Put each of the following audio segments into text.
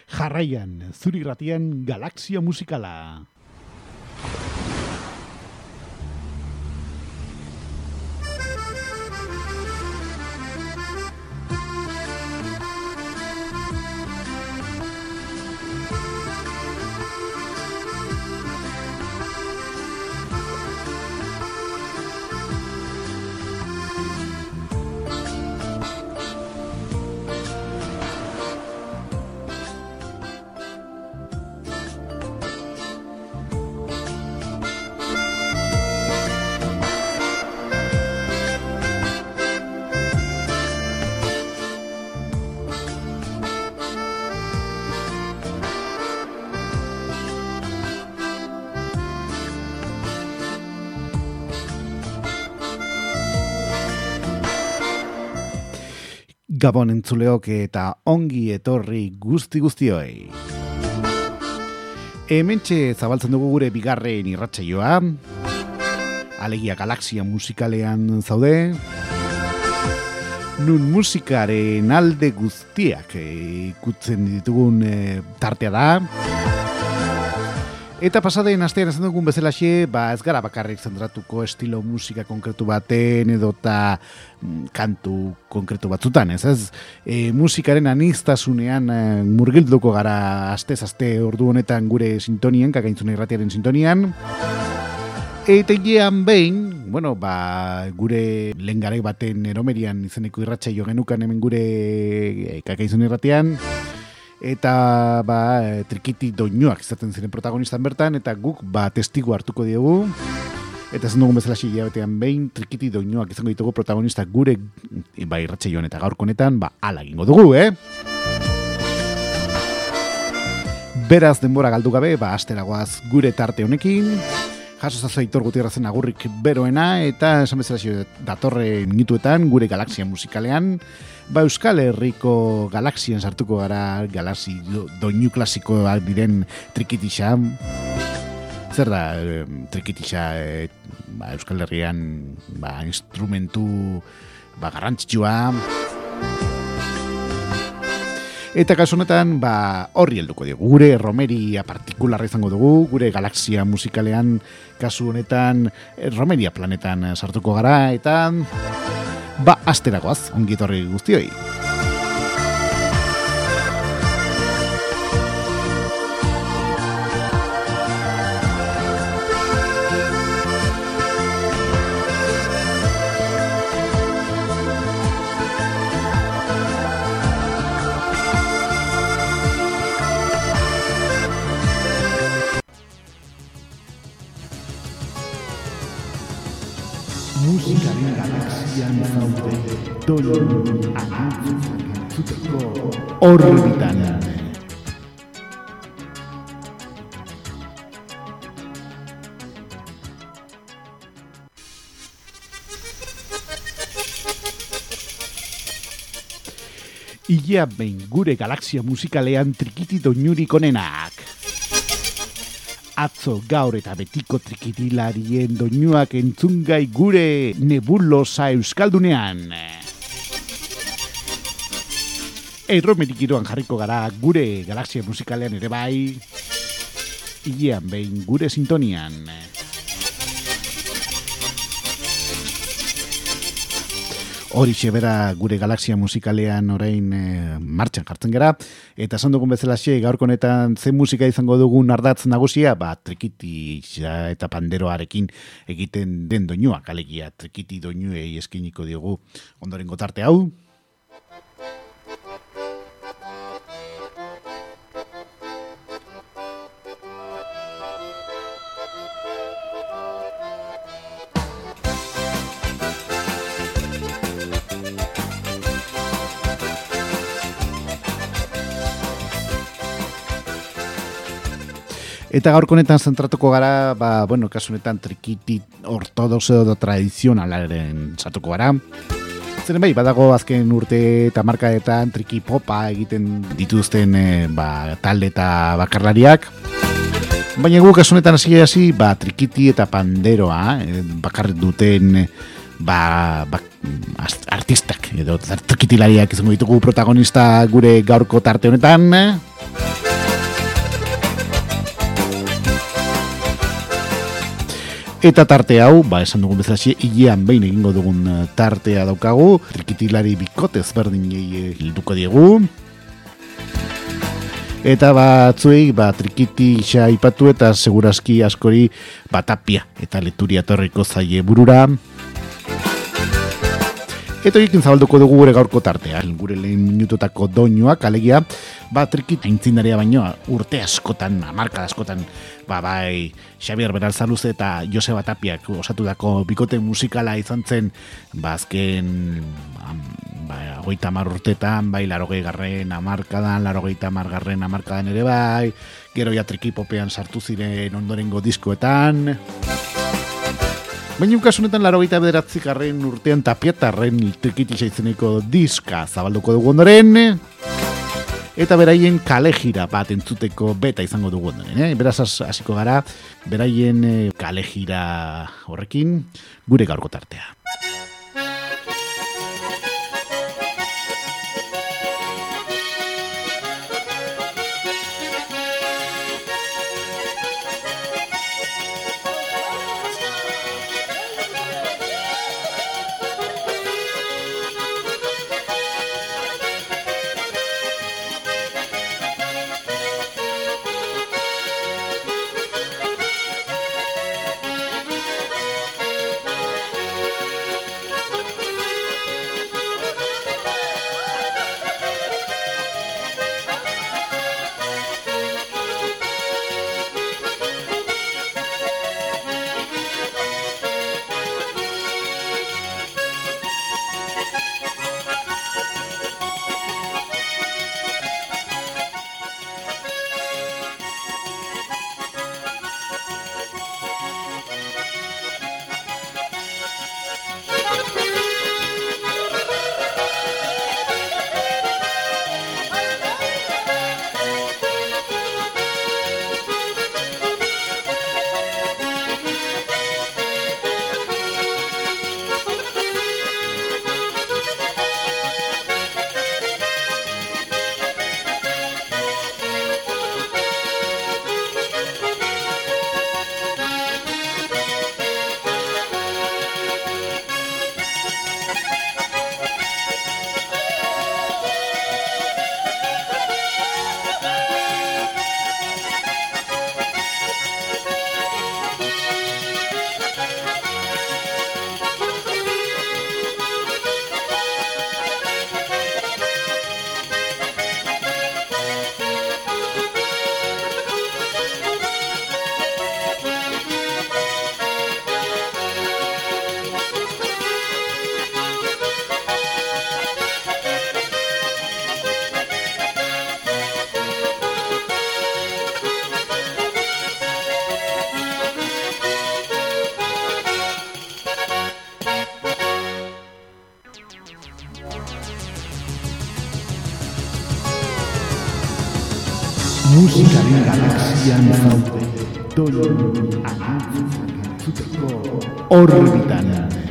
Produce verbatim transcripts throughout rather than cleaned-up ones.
Jarraian, zuri gratian galaxia musikala. Gabon entzuleok eta ongi etorri guzti guztioi. Hementxe zabaltzen dugu gure bigarren irratsaioa. Alegia galaxia musikalean zaude. Nun musikaren alde guztiak ikutzen ditugun e, tartea da. Eta pasadeen astean esan dugun bezalaxe, ba ez gara bakarrik zentratuko estilo musika konkretu baten edota mm, kantu konkretu batzutan, ez ez? E, musikaren aniztasunean e, murgilduko gara astez aste ordu honetan gure sintonien, Kakaintzuna irratiaren sintonian. Eta hilean behin, bueno, ba, gure lehen garai baten eromerian izeneko irratsaio genukan hemen gure e, Kakaintzuna irratian. Eta ba, trikiti doinuak izaten ziren protagonistan bertan, eta guk ba, testigu hartuko diogu. Eta zen dugun bezala hilabetean behin, trikiti doinuak izango ditugu protagonistak gure ba, irratsaioan eta gaurko honetan, ba, ala egingo dugu, eh? Beraz denbora galdu gabe, ba, asteragoaz gure tarte honekin. Jaso zazu Aitor Gutierrezen agurrik beroena, eta esan bezala datorren minutuetan gure galaxia musikalean, ba Euskal Herriko galaxien sartuko gara, galaxi do, doinu klasikoak diren trikitixa. Zer da e, trikitixa e, ba, Euskal Herrian ba, instrumentu ba, garrantzitsua. Eta kasu honetan, ba, horri helduko dugu. Gure romeria partikularra izango dugu, gure galaxia musikalean kasu honetan romeria planetan sartuko gara, eta ba, asteragoaz, ongi etorri guztioi. Musikaren galaxian zaude, doinu anuntzak entzuteko orbitan. Ilea behin gure galaxia musikalean trikiti doinurik onenak. Atzo, gaur eta betiko trikitilarien doinuak entzungai gure nebulosa euskaldunean. Erromerik giroan jarriko gara gure galaxia musikalean ere bai. Hilean behin gure sintonian. Horixe bera gure galaxia musikalean orain e, martxan jartzen gara. Eta esan dugun bezalaxe gaurko honetan zen musika izango dugun ardatz nagusia, ba trikiti eta panderoarekin egiten den doinuak, alegia trikiti doinuei eskiniko diogu ondorengo tarte hau. Eta gaurko honetan zentratuko gara, ba, bueno, kasu honetan trikiti ortodoxo edo tradizionalaren sartuko gara. Zeren bai, badago azken urte eta markadetan triki popa egiten dituzten e, ba, talde eta bakarlariak. Baina gu kasu honetan hasi hasi, ba, trikiti eta panderoa e, bakar duten ba, ba, artistak edo trikitilariak izango ditugu protagonista gure gaurko tarte honetan. Eta tarte hau, ba, esan dugun bezalaxe, hilean behin egingo dugun tartea daukagu, trikitilari bikote ezberdinei hilduko diegu. Eta batzuei, ba, trikiti isa ipatu eta segurazki askori batapia eta leturia torriko zaie burura. Eta egin zabalduko dugu gure gaurko tartea, gure lehen minutotako doinuak, alegia, ba, trikit aintzindaria baino, urte askotan, amarka askotan, ba, bai, Xabier Beralzaluz eta Joseba Tapiak osatutako bikote musikala izan zen, ba, azken, ba, hogeita hamar urtetan, bai, larogei garren amarkadan, larogei hamar garren amarkadan ere bai, gero ja trikipopean sartu ziren ondorengo diskoetan. Baina kasunetan larogeita bederatzi garren urtean Tapiatarren trikitisa izeneko diska zabalduko dugu ondoren, eta beraien kale jira bat entzuteko beta izango dugu ondoren. Eh? Beraz hasiko gara, beraien kale jira horrekin gure gaurko tartea. Musikaren galaxian zaude, doinu anuntzak entzuteko orbitan.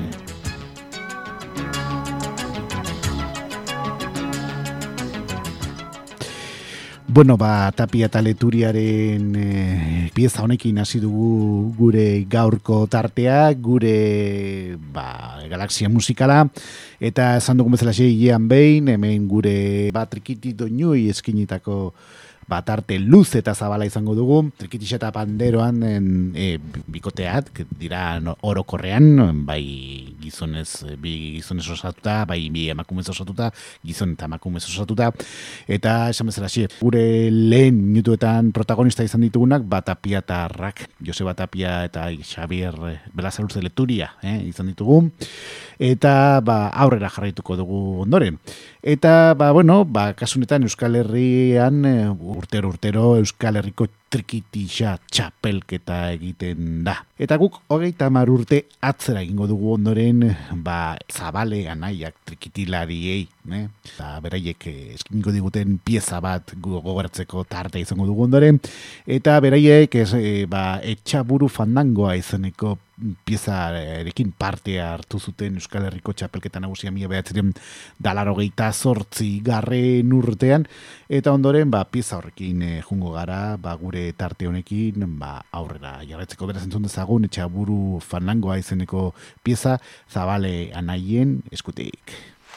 Bueno, ba, Tapia eta Leturiaren e, pieza honekin hasi dugu gure gaurko tartea, gure ba, galaxia musikala, eta esan dugun bezala hilean behin, hemen gure ba, trikiti doinui eskinitako bat arte luz eta zabala izango dugu, trikitisa eta panderoan en, e, bikoteat, dira no, orokorrean, bai gizonez, bi gizonez osatuta, bai bi emakumez osatuta, gizon eta emakumez osatuta, eta esan bezala xe, gure lehen minutuetan protagonista izan ditugunak, bat Tapiatarrak, Joseba Tapia eta Xabier Beralzaluz Leturia, eh, izan ditugu, eta ba, aurrera jarraituko dugu ondoren. Eta, ba, bueno, ba, kasunetan Euskal Herrian, urtero urtero Euskal Herriko trikitisa txapelketa egiten da. Eta guk hogeita hamar urte atzera egingo dugu ondoren, ba, Zabale anaiak trikitilariei, eh? Eta beraiek eskingo diguten pieza bat gogoratzeko tartea izango dugu ondoren, eta beraiek ez, e, ba, etxaburu fandangoa izeneko piezarekin parte hartu zuten Euskal Herriko txapelketa nagusia mila bederatziehun eta laurogeita zortzi garren urtean, eta ondoren ba, pieza horrekin e, jungo gara, ba, gure gure tarte honekin, ba, aurrera jarretzeko beraz entzun dezagun, Etxaburu Fandangoa izeneko pieza, Zabale anaien eskutik.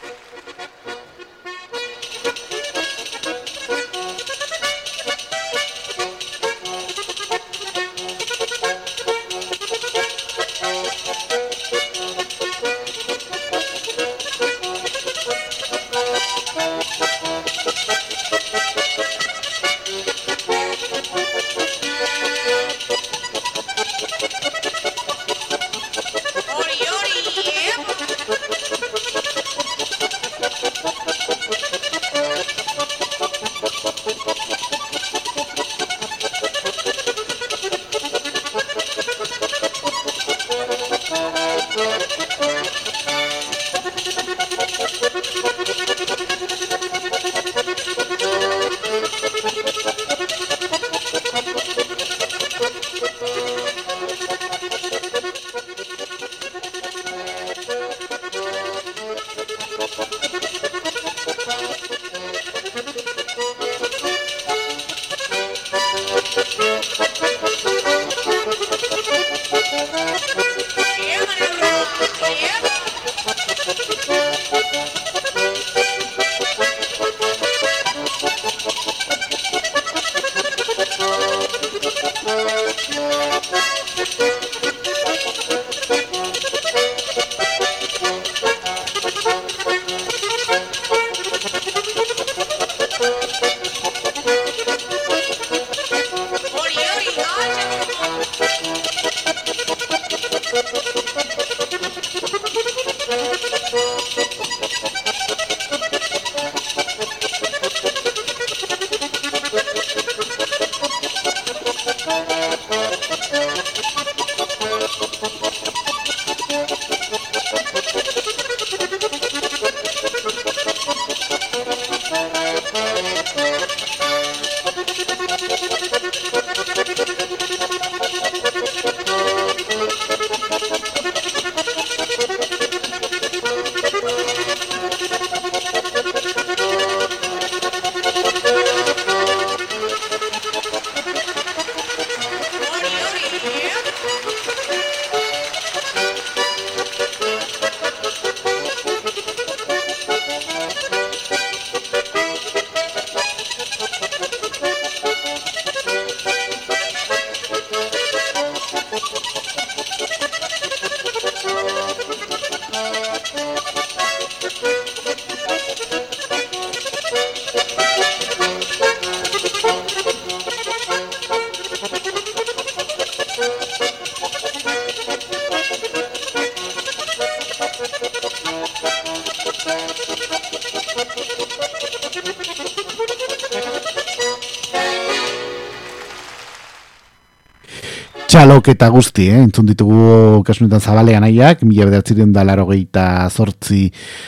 Txalok eta guzti, eh? Entzun ditugu kasunetan Zabale anaiak, mila bederatziehun eta laurogeita zortzi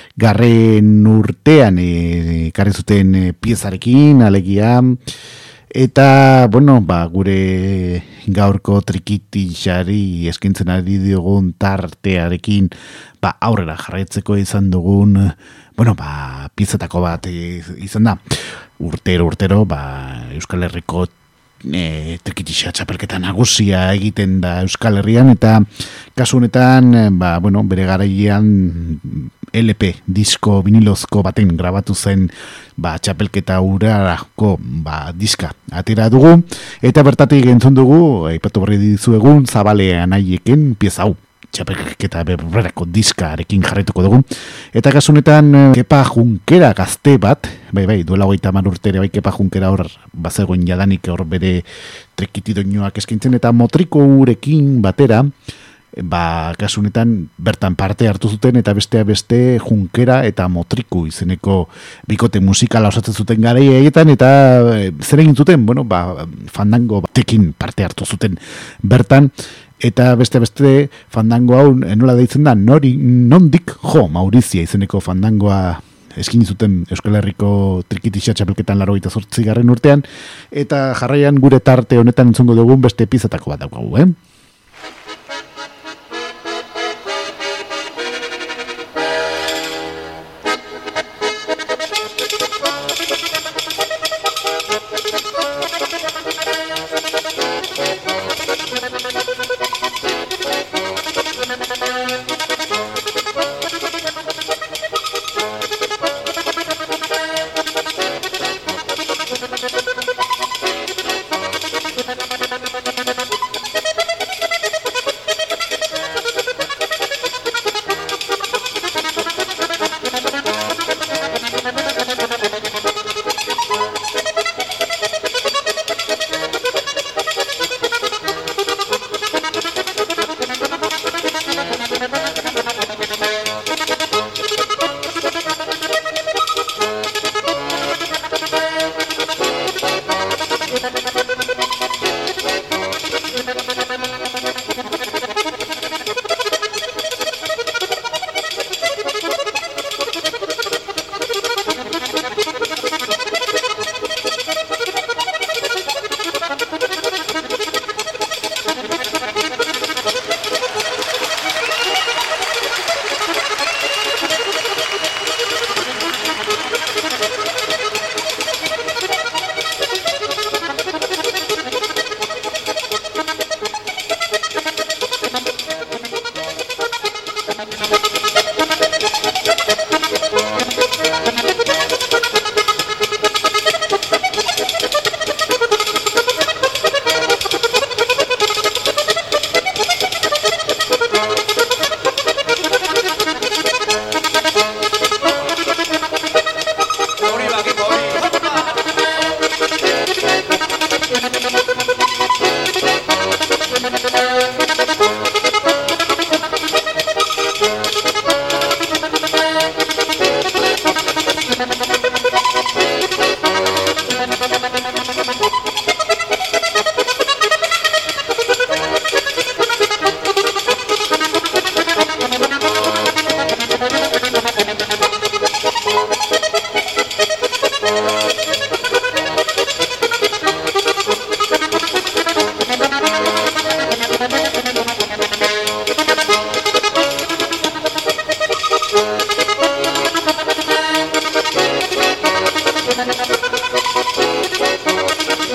garren urtean ekarri zuten e, piezarekin, alegia, eta, bueno, ba, gure gaurko trikitixari eskintzen ari diogun tartearekin, ba, aurrera jarraitzeko izan dugun, bueno, ba, piezatako bat izan da. Urtero, urtero, ba, Euskal Herriko E, trikitixa txapelketa nagusia egiten da Euskal Herrian, eta kasu honetan, ba, bueno, bere garaian L P disko vinilozko baten grabatu zen ba, txapelketa urarako ba, diska atera dugu, eta bertatik entzun dugu, aipatu berri dizuegun Zabale anaieken pieza hau txapelketa berberako diskarekin jarraituko dugu. Eta kasunetan Kepa Junkera gazte bat, bai bai, duela hogeita hamar urtere, bai Kepa Junkera hor bazegoen jadanik hor bere trekitidoinoak eskintzen, eta motriko urekin batera, ba, kasunetan bertan parte hartu zuten, eta bestea beste Junkera eta Motriku izeneko bikote musikala osatzen zuten garaietan, eta e, zer egin zuten, bueno, ba, fandango batekin parte hartu zuten bertan, eta beste beste fandango hau nola deitzen da, nori, nondik jo Maurizia izeneko fandangoa eskin zuten Euskal Herriko trikitixa txapelketan laurogeita zortzi garren urtean, eta jarraian gure tarte honetan entzungo dugun beste piezatako bat daukagu, eh?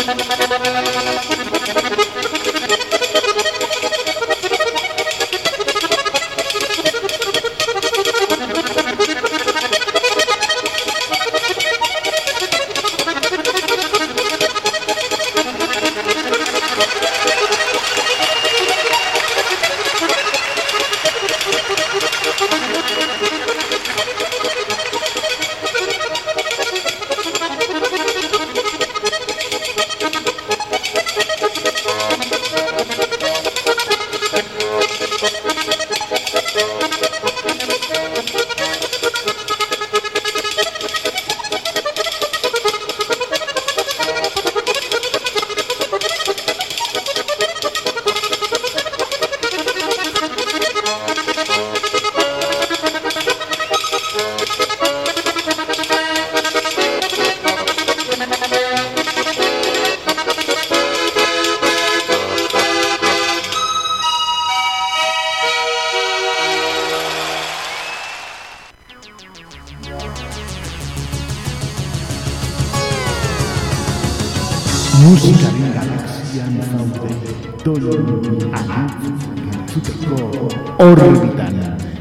Musikaren galaxian zaude, doinu anitzak entzuteko orbitan.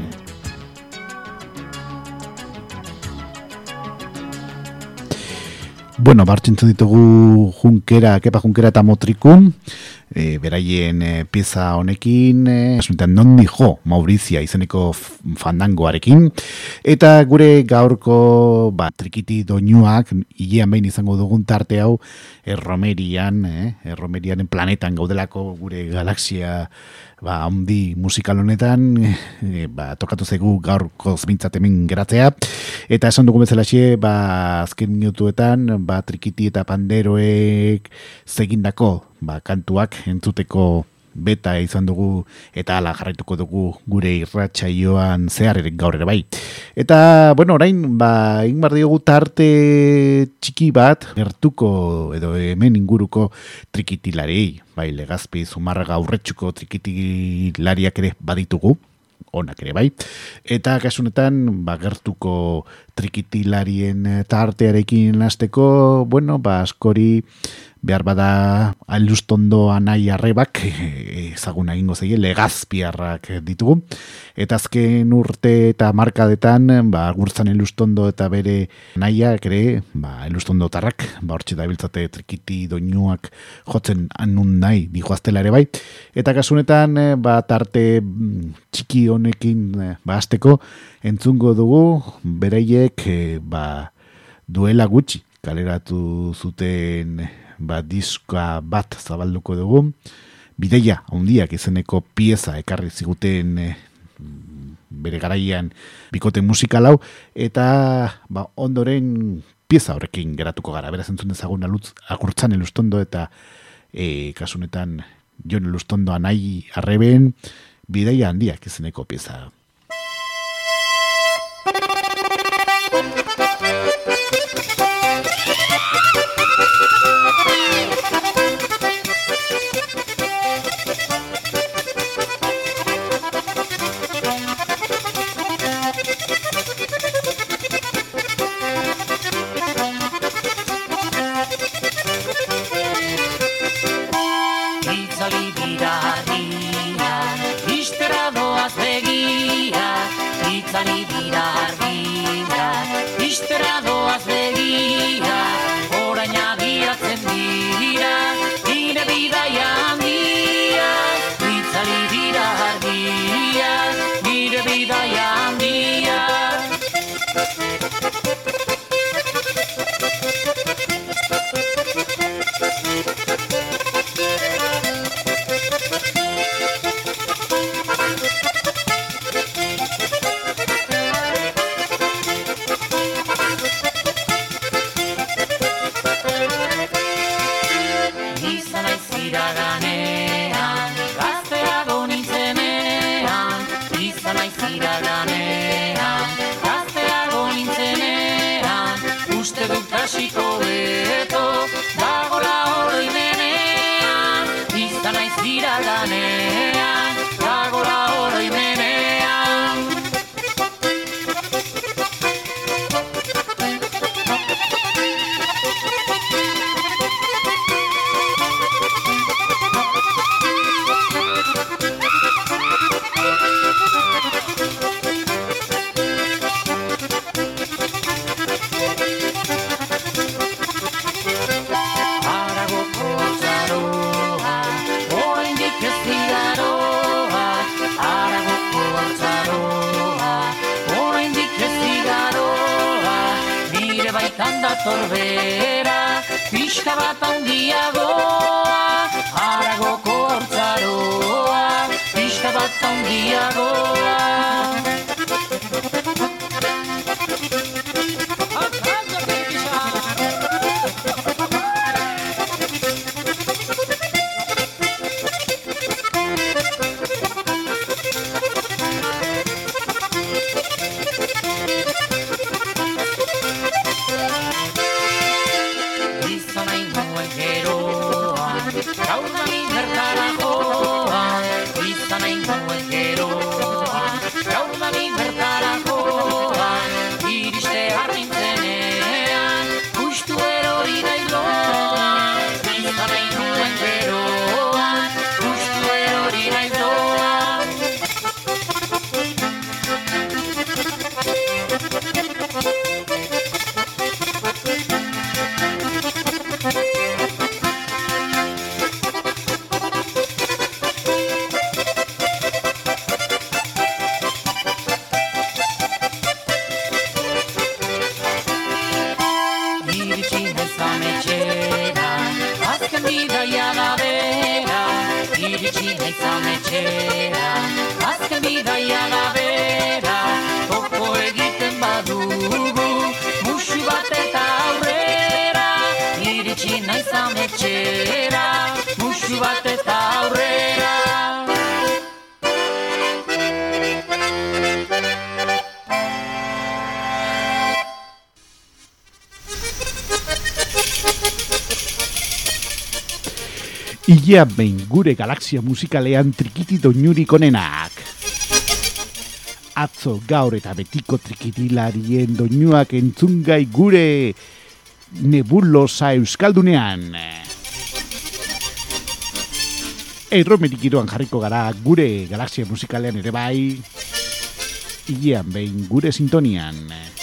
Bueno, bartzintzen ditugu Junkera, Kepa Junkera eta Motrikun, e, beraien e, pieza honekin, e, nondi jo, Maurizia izeneko fandangoarekin, eta gure gaurko ba, trikiti doinuak, hilean behin izango dugun tarte hau, erromerian, eh, erromerianen planetan gaudelako gure galaxia ba, handi musikal honetan, e, ba, tokatu zaigu gaurko zmintzat hemen geratzea, eta esan dugu bezalaxe, ba, azken minutuetan, ba, trikiti eta panderoek zegindako ba, kantuak entzuteko beta izan dugu eta ala jarraituko dugu gure irratsaioan zehar ere gaur ere bai. Eta, bueno, orain, ba, egin behar diogu tarte txiki bat, gertuko edo hemen inguruko trikitilarei, bai, Legazpi, Zumarraga, Aurretxuko trikitilariak ere baditugu, onak ere bai, eta kasunetan ba, gertuko trikitilarien tartearekin hasteko, bueno, ba, askori behar bada Alustondo anai arrebak ezaguna egingo zeie, Legazpiarrak ditugu, eta azken urte eta markadetan ba, gurtzan Alustondo eta bere anaiak ere ba, Alustondo tarrak ba, hortxe da biltzate trikiti doinuak jotzen anun nahi dijoaztela ere bai, eta kasunetan ba, tarte txiki honekin ba, hasteko entzungo dugu bereiek ba, duela gutxi kaleratu zuten ba, diska bat zabalduko dugu, bideia handiak izeneko pieza ekarri ziguten e, bere garaian bikote musikal hau, eta ba, ondoren pieza horrekin geratuko gara, beraz entzun dezagun alutz, Agurtzan Elustondo eta e, kasunetan Jon Elustondo anai arreben bideia handiak izeneko pieza. dator bera, pixka bat handiagoa, haragoko hortzaroa, pixka bat handiagoa. Ia behin gure galaxia musikalean trikiti doinurik onenak. Atzo, gaur eta betiko trikitilarien doinuak entzungai gure nebulosa euskaldunean. Erromerik giroan jarriko gara gure galaxia musikalean ere bai. Ilean behin gure sintonian.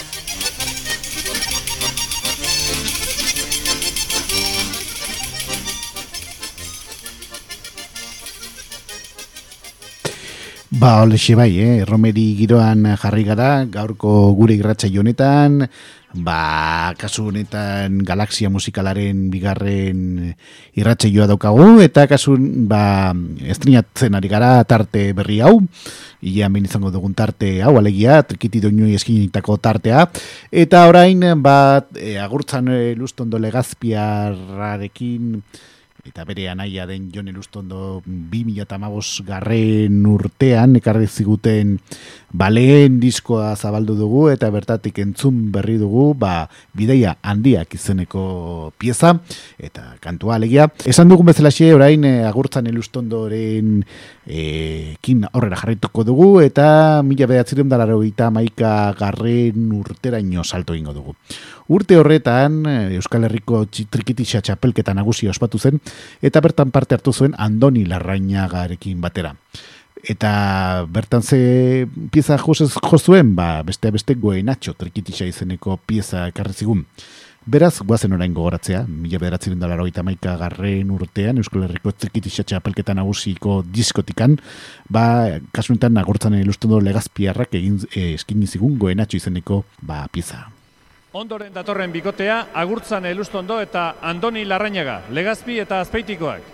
Ba, olexe bai, eh? Erromeri giroan jarri gara, gaurko gure irratsaio honetan, ba, kasu honetan galaxia musikalaren bigarren irratsaioa daukagu, eta kasun, ba, estrenatzen ari gara tarte berri hau, ilean behin izango dugun tarte hau, alegia, trikiti doinui eskinitako tartea, eta orain, ba, e, agurtzan e, Lustondo Legazpiarrarekin, eta bere anaia den Jon Elustondo bi mila hamabost garren urtean ekarri ziguten baleen diskoa zabaldu dugu eta bertatik entzun berri dugu ba, bidaia handiak izeneko pieza eta kantua alegia. Esan dugun bezalaxe orain e, agurtzan Elustondoren e, kin horrela jarrituko dugu eta mila bederatziehun eta laurogeita hamaika garren urteraino salto egingo dugu. Urte horretan Euskal Herriko trikitixa txapelketa nagusia ospatu zen eta bertan parte hartu zuen Andoni Larrañagarekin batera. Eta bertan ze pieza jozuen, ba, beste beste Goenatxo trikitixa izeneko pieza ekarri zigun. Beraz, guazen orain gogoratzea, mila bederatziehun eta laurogeita hamaika garren urtean Euskal Herriko trikitixa txapelketa nagusiko diskotikan, ba, kasunetan agurtzan Elustondo Legazpiarrak egin eh, eskini zigun Goenatxo izeneko ba, pieza. Ondoren datorren bikotea, Agurtzan Elustondo eta Andoni Larrañaga, Legazpi eta Azpeitikoak.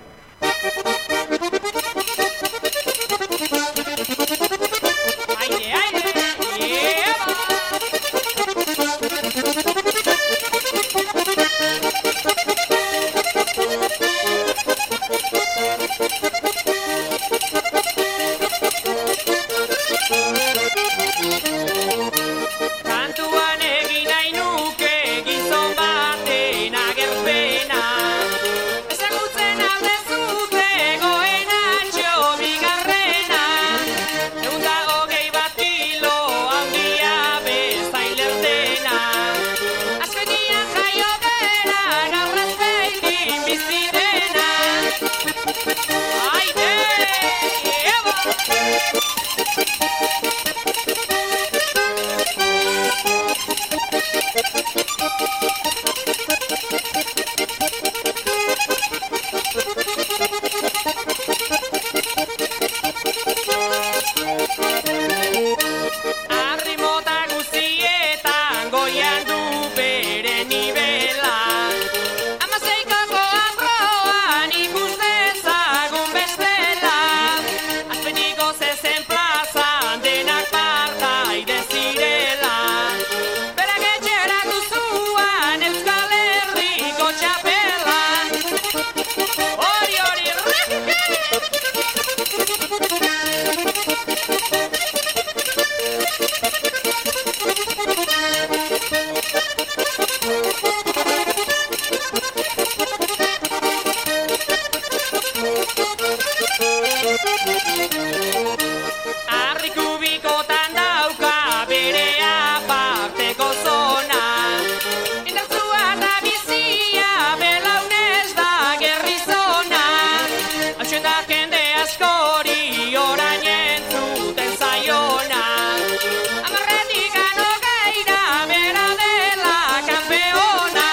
Arrikubikotan dauka bere aparteko zona. Indartsua da bizia, belaunez da gerri zona. Hautzen da jende askori orain entzuten zaiona. Hamarretik hogeira bera dela kanpeona.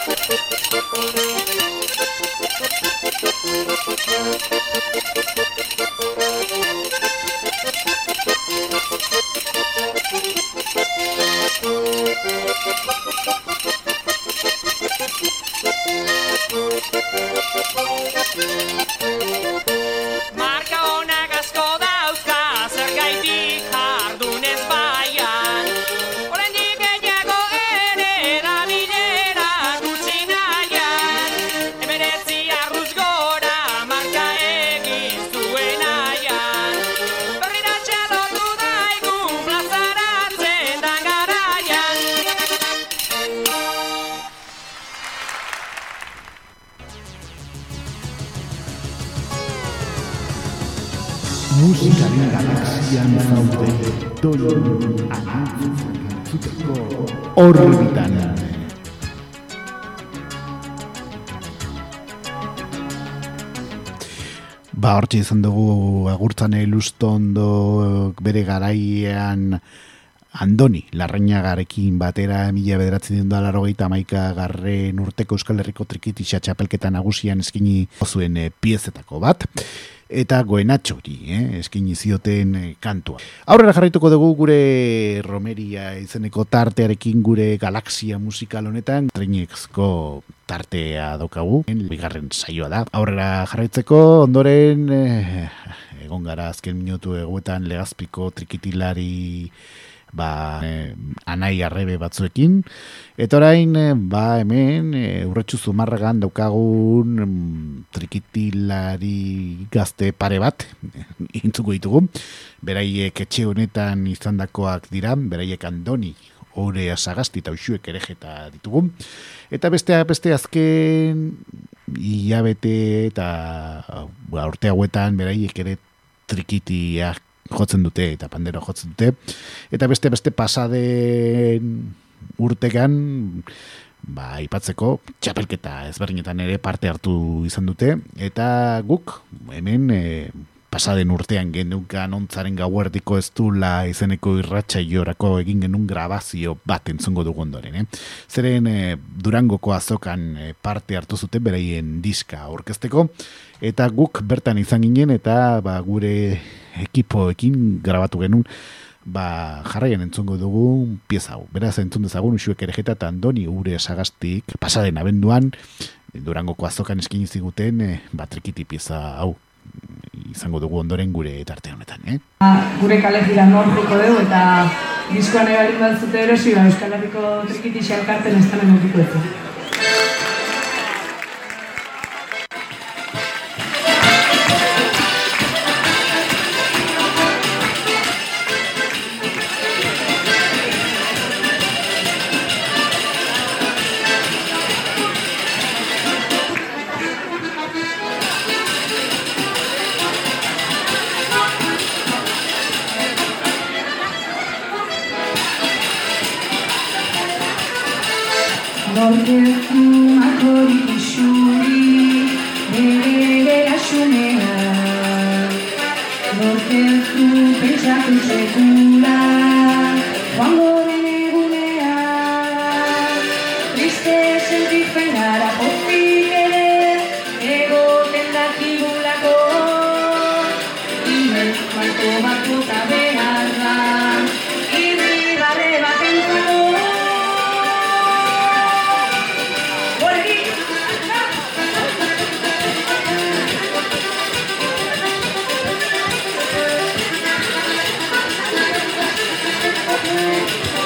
Marka honak asko dauzka zergaitik jardunez baian. Oraindik gehiago ere dabilera gutxi nahian. Hemeretzi arruz gora marka egin zuen aian. Berriro txalotu daigun plazaratzen dan garaian. Musikaren galaxian zaude, doinu anitzetan entzuteko orbitan. Ba, hortxe izan dugu Agurtzane Lustondo bere garaian Andoni Larrañagarekin batera mila bederatziehun eta laurogeita hamaika garren urteko Euskal Herriko Trikitixa txapelketa nagusian eskaini zuen e, piezetako bat. Eta Goenatxori, eh, eskaini zioten eh, kantua. Aurrera jarraituko dugu gure Romeria izeneko tartearekin gure galaxia musikal honetan. Treinexko tartea daukagu, bigarren saioa da. Aurrera jarraitzeko ondoren eh, egon gara azken minutu eguetan Legazpiko trikitilari ba, eh, anai arrebe batzuekin. Eta orain, eh, ba, hemen, eh, Urretxu Zumarragan daukagun mm, trikitilari gazte pare bat, intzuko ditugu. Beraiek etxe honetan izandakoak dira, beraiek Andoni, Ore Sagasti eta Uxuek Erejeta ditugu. Eta beste, beste azken hilabete eta ba, urte hauetan beraiek ere trikitiak jotzen dute eta pandero jotzen dute. Eta beste beste pasaden urtegan ba, aipatzeko txapelketa ezberdinetan ere parte hartu izan dute. Eta guk hemen e, pasaden urtean genukan ontzaren gauerdiko ez dula izeneko irratsaiorako egin genuen grabazio bat entzungo dugu ondoren. Eh? Zeren e, Durangoko azokan e, parte hartu zuten beraien diska aurkezteko. Eta guk bertan izan ginen eta ba, gure ekipoekin grabatu genuen ba, jarraian entzungo dugu pieza hau. Beraz entzun dezagun Uxuek Erejeta eta Andoni Ure Sagastik pasaden abenduan Durangoko azokan eskaini ziguten e, ba, trikiti pieza hau izango dugu ondoren gure tarte honetan. Eh? Gure kale jira nortuko dugu eta diskoan ebalin bat zute erosi ba, Euskal Herriko Trikitixa elkarten ez tamen notiko ez. Nortezu makorik isuri, bere asunea. Nortezu pentsatu sekula, joango den egunea. Triste sentitzen gara pozik ere, egoten dakigulako. Ime malko batuta behar da, irribarre bat entzako. Thank you.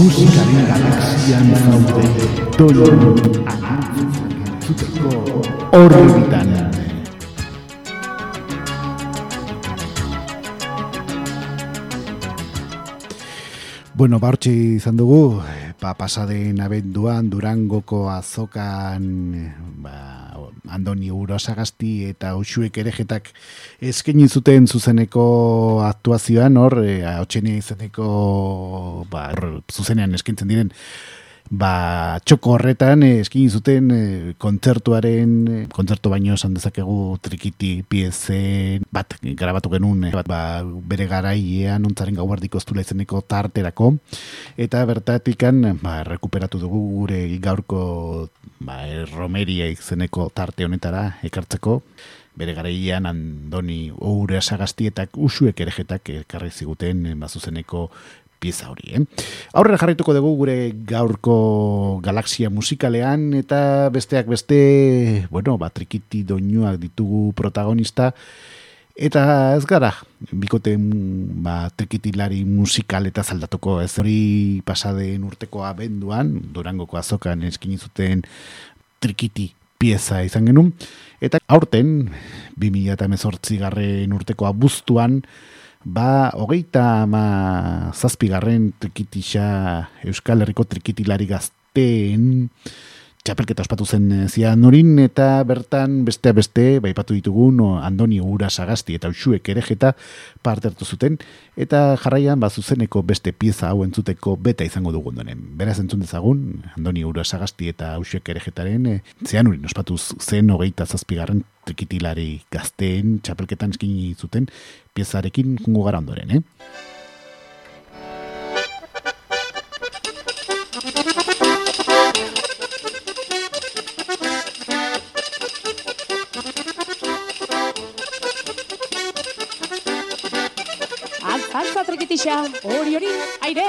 musikaren galaxian zaude, doinu anitzetan entzuteko orbitan. Bueno, ba, hortxe izan dugu, ba, pasaden abenduan Durangoko azokan ba, Andoni Urosagasti eta Uxuek Erejetak eskaini zuten zuzeneko aktuazioan, hor, e, hotxenea izeneko ba, zuzenean eskaintzen diren ba, txoko horretan eskaini zuten e, kontzertuaren, e, kontzertu baino esan dezakegu trikiti piezen bat grabatu genuen, e, bat, ba, bere garaiean ontzaren gauardiko estula izeneko tarterako, eta bertatikan ba, rekuperatu dugu gure gaurko ba, romeria izeneko tarte honetara ekartzeko, bere garaian Andoni Urosagasti eta Uxuek Erejetak ekarri ziguten ba, zuzeneko pieza hori, eh? Aurrera jarraituko dugu gure gaurko galaxia musikalean eta besteak beste, bueno, ba, trikiti doinuak ditugu protagonista eta ez gara, bikote ba, trikitilari musikal eta zaldatuko, ez hori pasaden urteko abenduan, Durangoko azokan eskaini zuten trikiti pieza izan genuen, eta aurten, bi mila hemezortzi garren urteko abuztuan, ba, hogeita ama zazpigarren trikitisa Euskal Herriko trikitilari gazteen txapelketa ospatu zen zian horin, eta bertan beste beste baipatu ditugun Andoni Urosagasti eta Uxuek Erejeta parte hartu zuten, eta jarraian ba, zuzeneko beste pieza hau entzuteko beta izango dugu ondoren. Beraz entzun dezagun Andoni Urosagasti eta Uxuek Erejetaren e, zian horin ospatu zen hogeita zazpigarren trikitilari gazteen txapelketan eskaini zuten piezarekin jungo gara ondoren, eh? Altza trikitisa, hori hori, aire!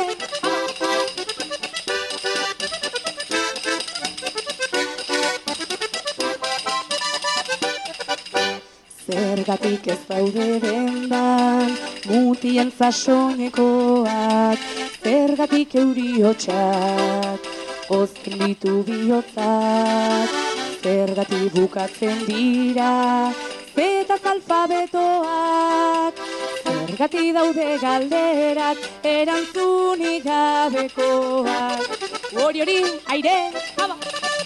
Zergatik ez daude dendan, mutien zasoinekoak, zergatik euri hotxak, ozten ditu bihotzak, zergatik bukatzen dira, zetaz alfabetoak, zergatik daude galderak, erantzunik gabekoak. Hori hori, aire, haba!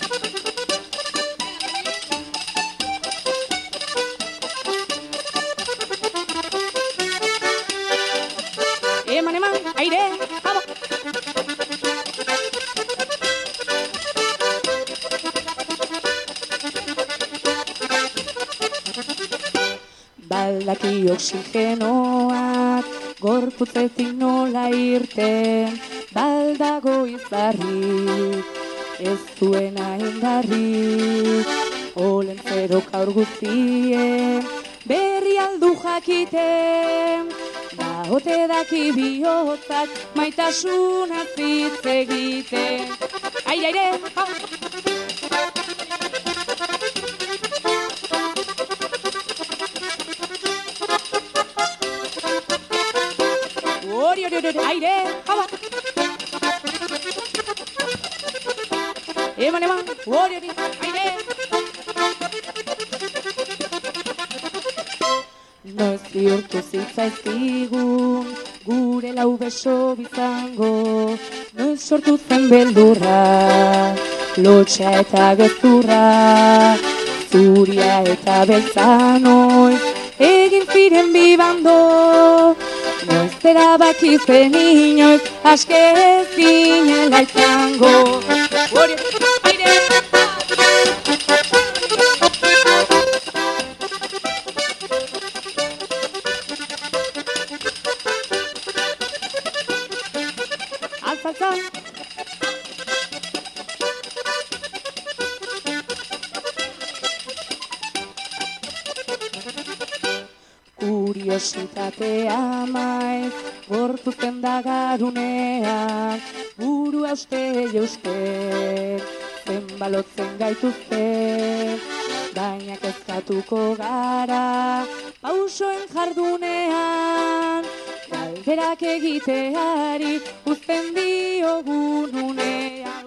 Eman, eman, aire, haba! Baldaki oxigenoak, gorputzetik nola irten, baldago izarrik, ez duena indarrik, olentzerok aur guztien, berri aldu jakiten, baote daki bihotzak, maitasunaz hitz egiten. Aire, aire, hau! Hori, hori, hori, aire, hau! Eman, eman, hori, hori, aire! Noiz bihurtu zitzaizkigun, gure lau beso bizango, noiz sortu zen beldurra, lotxa eta gezurra, zuria eta beltza noiz, egin ziren bibando, noiz erabaki zen inoiz, aske ez ginela izango. Hori, aire! Alza, kuriositatea maiz, gortu zen da garunean, burua uste jauste, zenbalotzen gaituzte, baina kezkatuko gara, pausoen jardunean, berak egiteari uzten diogun unean.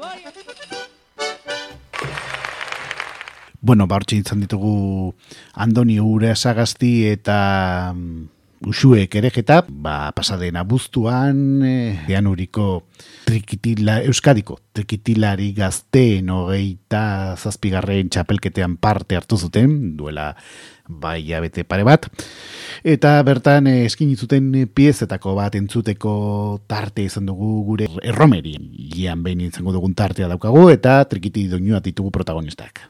Bueno, ba, hortxe izan ditugu Andoni Urasagasti eta Uxuek erejeta, ba, pasaden abuztuan, eh, Deanuriko trikitila, Euskadiko trikitilari gazteen hogeita zazpigarren txapelketean parte hartu zuten, duela bai abete pare bat, eta bertan eh, eskin zuten piezetako bat entzuteko tarte izan dugu gure erromeri. Gian behin izango dugun tartea daukagu, eta trikiti doinua ditugu protagonistak.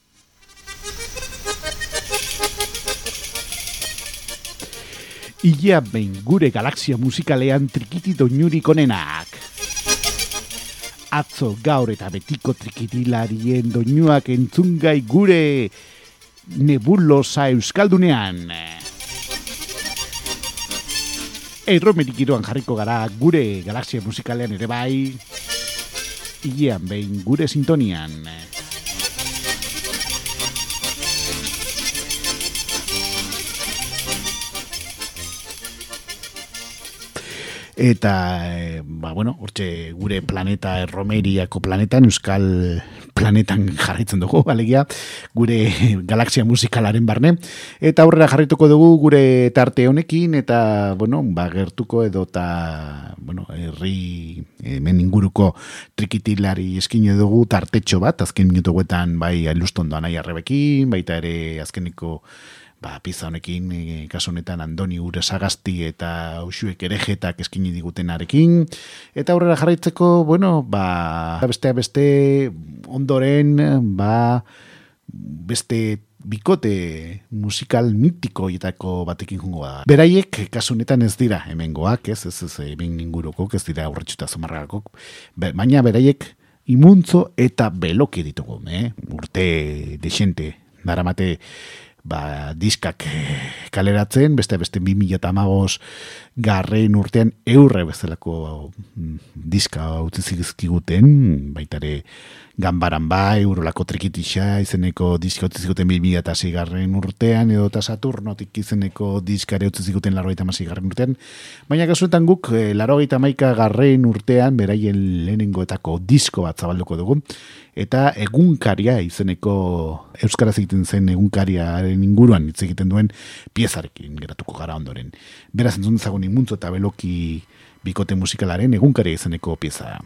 Ia behin gure galaxia musikalean trikiti doinurik onenak. Atzo, gaur eta betiko trikitilarien doinuak entzungai gure nebulosa euskaldunean. Erromerik giroan jarriko gara gure galaxia musikalean ere bai. Ilean behin gure sintonian. Eta, e, ba, bueno, hortxe gure planeta erromeriako planetan, euskal planetan jarraitzen dugu, alegia, gure galaxia musikalaren barne. Eta aurrera jarraituko dugu gure tarte honekin, eta, bueno, ba, gertuko edo eta, bueno, herri hemen inguruko trikitilari eskine dugu tartetxo bat, azken minutuetan bai Ilustondoa nahi arrebekin, baita ere azkeniko ba, pizza honekin, e, kasu honetan Andoni Urasagasti eta Uxuek erejetak eskini digutenarekin. Eta aurrera jarraitzeko, bueno, ba, beste beste ondoren, ba, beste bikote musikal mitikoietako batekin jungo da. Beraiek, kasu honetan ez dira hemengoak, ez, ez, ez, hemen ingurukok, ez dira aurretxuta zomarragakok, baina beraiek imuntzo eta beloki ditugu, eh? Urte desente, daramate, ba, diskak kaleratzen, beste beste bi mila hamabost garren urtean eurre bezalako diska utzi zizkiguten, baitare ganbaran bai, urolako trikitixa izeneko diska utzi ziguten bi mila sei garren urtean, edo eta Saturnotik izeneko diskare utzi ziguten larrogeita hamasei garren urtean, baina kasuetan guk larrogeita hamaika garren urtean beraien lehenengoetako disko bat zabalduko dugu, eta egunkaria izeneko euskaraz egiten zen egunkariaren inguruan hitz egiten duen piezarekin geratuko gara ondoren. Beraz entzun dezagun imuntzo eta beloki bikote musikalaren egunkaria izeneko pieza.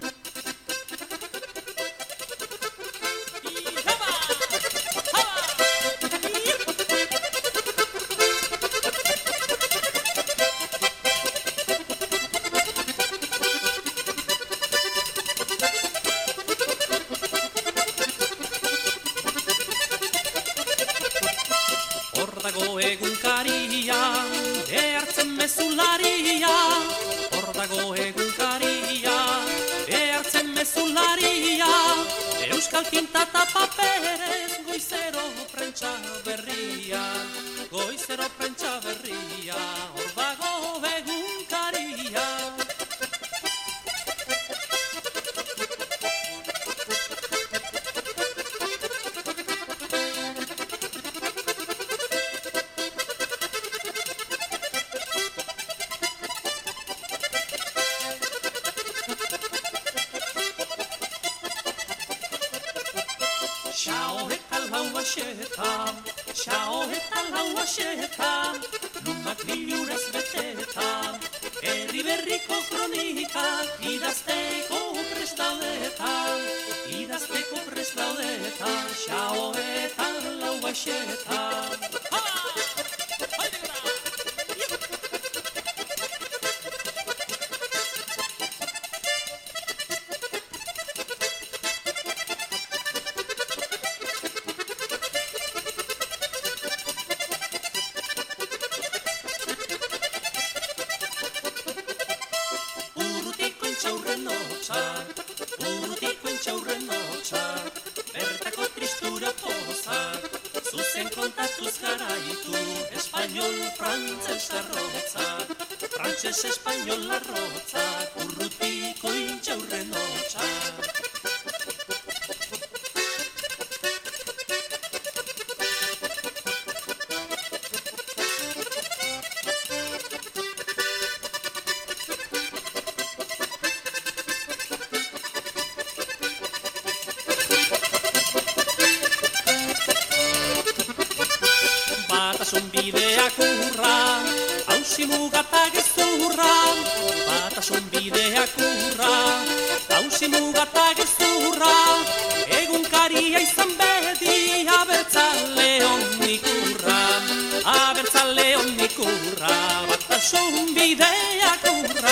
batasun bideak urra, hausi mugata gezurra, batasun bideak urra, hausi mugata gezurra, egunkaria izan bedi abertzale honnik urra, abertzale honnik urra, batasun bideak urra.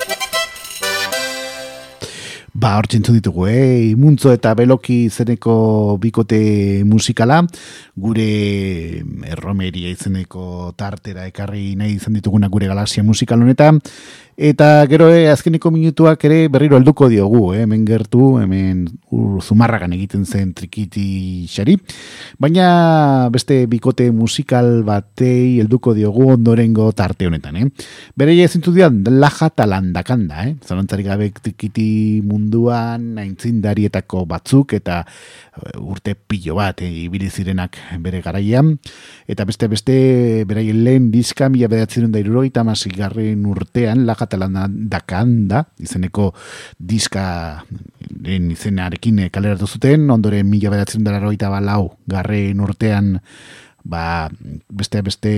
Ba, hor txentzu ditugu, eh? Imuntzo eta Beloki izeneko bikote musikala, gure erromeria izeneko tartera ekarri nahi izan dituguna gure galaxia musikal honetan, eta gero eh, azkeneko minutuak ere berriro helduko diogu, eh? Hemen gertu, hemen ur, zumarragan egiten zen trikiti xari, baina beste bikote musikal batei helduko diogu ondorengo tarte honetan, eh? Bereia ezintu dian, laja talandakanda, eh? Zalantzarik gabe trikiti munduan, aintzindarietako batzuk, eta urte pilo bat eh, ibili zirenak bere garaian, eta beste beste beraien lehen diska mila bederatziehun eta hirurogeita hamaseigarren urtean laja talandakanda izeneko diska den izenarekin kaleratu zuten, ondoren mila bederatziehun eta laurogeita lau garren urtean ba, beste beste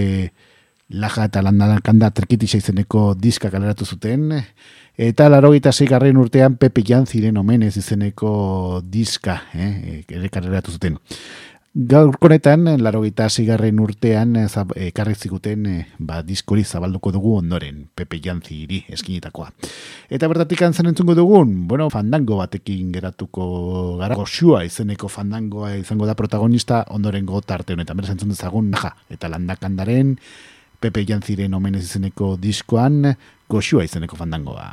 laja talandakanda trikitixa izeneko diska kaleratu zuten, eta laurogeita seigarren urtean Pepe Jantziren omenez izeneko diska eh, ere kaleratu zuten. Gaurkonetan, laurogeita seigarren urtean ekarri ziguten eh, ba, diskori zabalduko dugu ondoren Pepe Jantziri eskinitakoa. Eta bertatik antzen entzungo dugun, bueno, fandango batekin geratuko gara, Goxua izeneko fandangoa izango da protagonista ondorengo tarte honetan. Beraz entzun dezagun, naja, eta landakandaren Pepe Jantziren omenez izeneko diskoan Goxua izeneko fandangoa.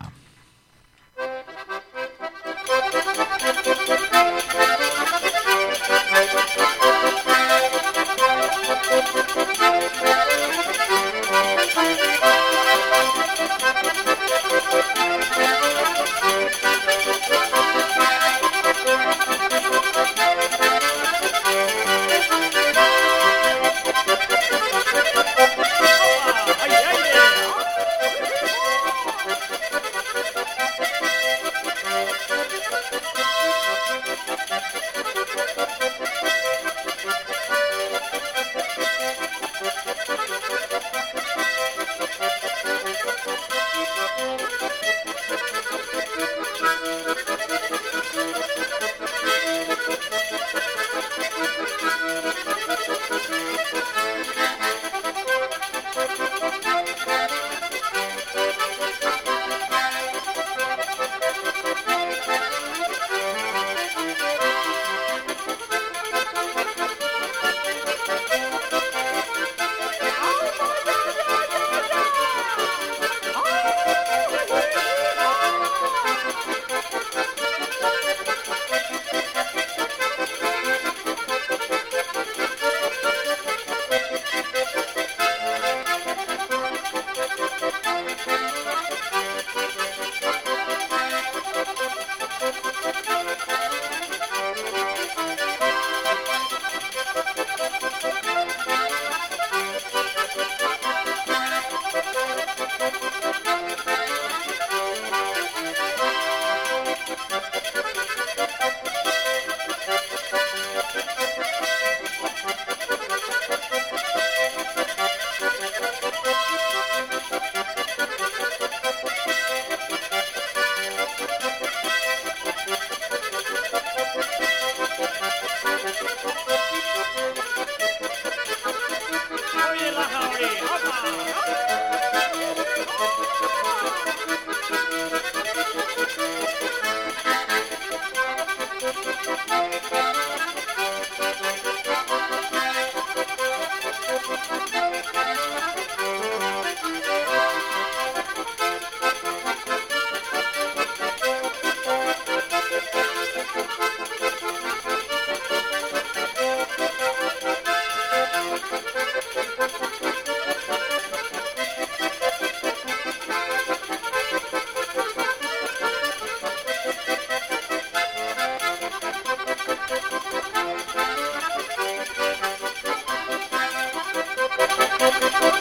Thank you.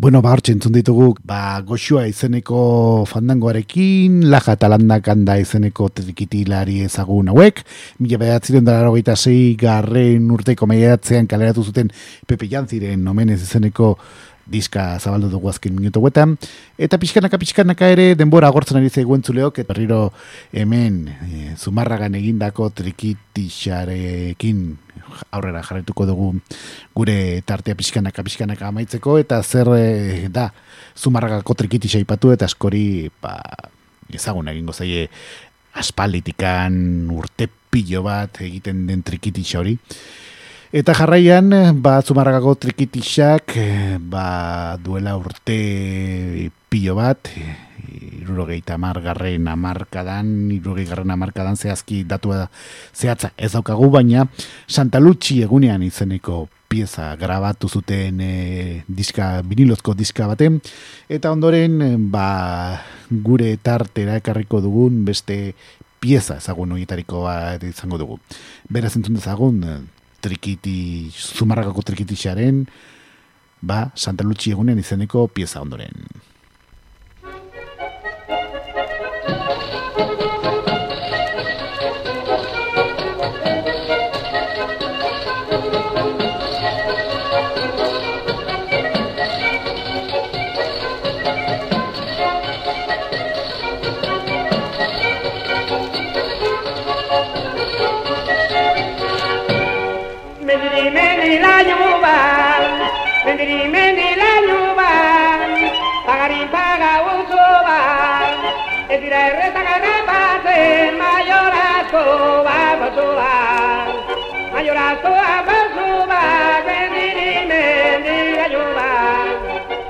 Bueno, ba, hortxe entzun ditugu, ba, Goxua izeneko fandangoarekin, Laja eta Landakanda izeneko trikitilari ezagun hauek, mila bederatziren dara hogeita sei garren urteko maiatzean kaleratu zuten Pepe Jantziren omenez izeneko diska zabaldu dugu azken minutu guetan, eta pixkanaka pixkanaka ere denbora agortzen ari zaigu entzuleok, eta berriro hemen e, Zumarragan egindako trikitixarekin aurrera jarraituko dugu gure tartea pixkanaka pixkanaka amaitzeko, eta zer e, da Zumarragako trikitixa ipatu eta askori ba, ezagun egingo zaie aspalditikan urte pilo bat egiten den trikitixa hori. Eta jarraian, ba, Zumarragako trikitixak, ba, duela urte pilo bat, irurogeita amargarren amarkadan, irurogeigarren amarkadan zehazki datua zehatza ez daukagu, baina Santa Lutxi egunean izeneko pieza grabatu zuten e, diska, vinilozko diska baten, eta ondoren, ba, gure tartera ekarriko dugun beste pieza ezagun horietariko bat izango dugu. Beraz entzun dezagun, trikiti, Zumarragako trikitixaren, ba, Santa Lutxi egunen izeneko pieza ondoren. Mendiri mendi laino bat, pagari paga uso bat, ez dira erretagarra batzen maiorazko bat batzu bat, maiorazko bat batzu bat, mendiri mendi laino bat.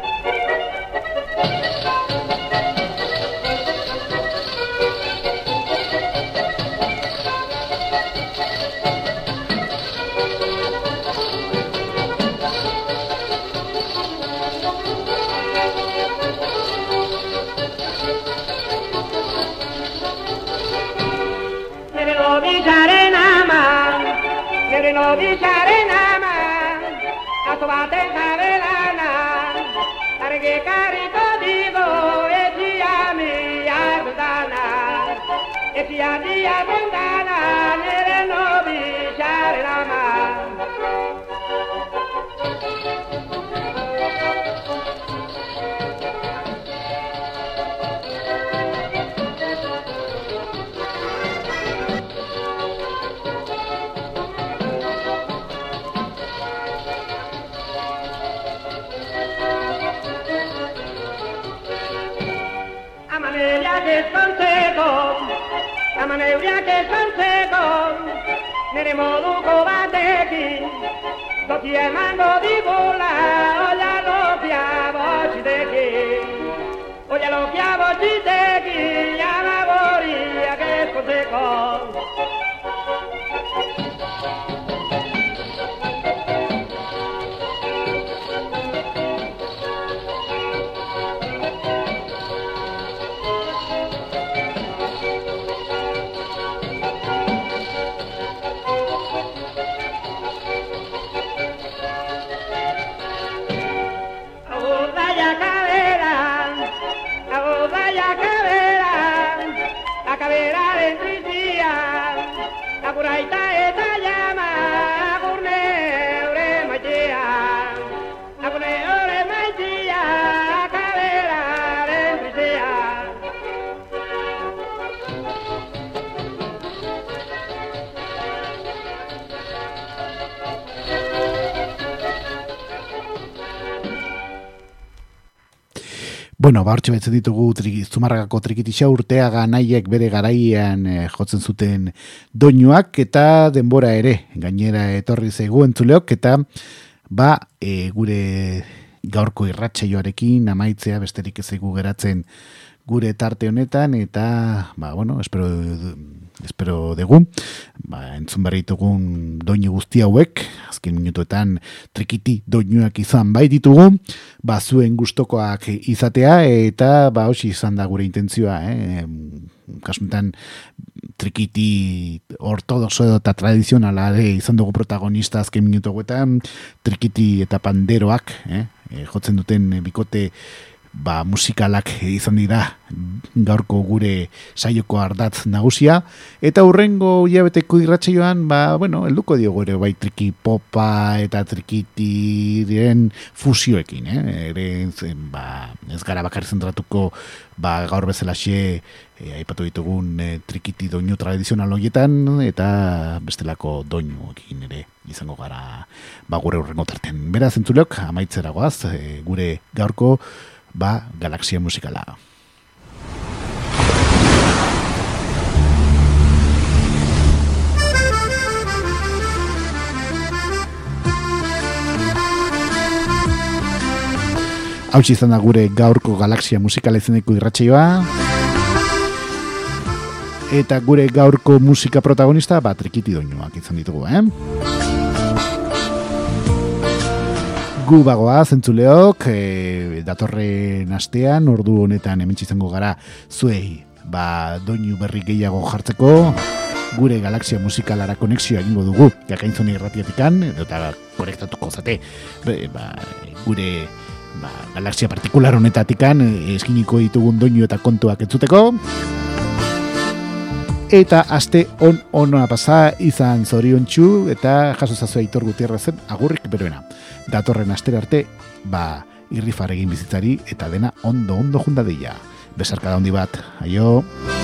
Nere no bicharen ama, ato baten jabelana, arge kariko digo, etia mi ardana, etia mi ardana, nere no bicharen ama. Amaneuriak eskontzeko, nire moduko batekin, toki emango digula, oia lokia botxitekin. Oia lokia botxitekin, amagoriak eskontzeko. Aguraita eta llama, agurne ore maitea, agurne ore maitea, akaberaren tristea. Bueno, ba, hortxe betzen ditugu tri, Zumarragako trikitixa urteaga nahiek bere garaian e, jotzen zuten doinuak, eta denbora ere, gainera etorri zaigu entzuleok, eta ba, e, gure gaurko irratsaioarekin amaitzea besterik ez zaigu geratzen gure tarte honetan, eta, ba, bueno, espero, espero dugu, ba, entzun berri ditugun doinu guzti hauek, azken minutuetan trikiti doinuak izan bai ditugu, ba, zuen gustokoak izatea, eta, ba, hosi izan da gure intentzioa, eh? Kasunetan, trikiti ortodoxo edo eta tradizionala ere izan dugu protagonista azken minutu hauetan, trikiti eta panderoak, eh? E, jotzen duten bikote ba, musikalak izan dira gaurko gure saioko ardatz nagusia, eta hurrengo hilabeteko irratsaioan, ba, bueno, helduko diogu ere bai triki popa eta trikitiren fusioekin, eh? Ere, zen, ba, ez gara bakar zentratuko ba, gaur bezalaxe e, aipatu ditugun e, trikiti doinu tradizional horietan, eta bestelako doinuekin ere izango gara ba, gure hurrengo tarten. Beraz, entzuleok, amaitzera goaz, e, gure gaurko ba, galaxia musikala. Hautsi izan da gure gaurko galaxia musikala izeneko irratsaioa. Eta gure gaurko musika protagonista, ba, trikiti doinuak izan ditugu, eh? Gu bagoa, zentzuleok, e, datorren astean, ordu honetan hementsi izango gara zuei, ba, doinu berri gehiago jartzeko, gure galaxia musikalara konexioa egingo dugu, jakaintzone irratiatikan, eta konektatuko zate, ba, gure ba, galaxia partikular honetatikan, eskiniko ditugun doinu eta kontuak entzuteko. Eta aste on ona pasa izan zoriontsu eta jaso zazua Aitor Gutierrezen agurrik beroena. Datorren astera arte, ba, irrifar egin bizitzari eta dena ondo ondo jundadeia. Besarkada handi bat, aio!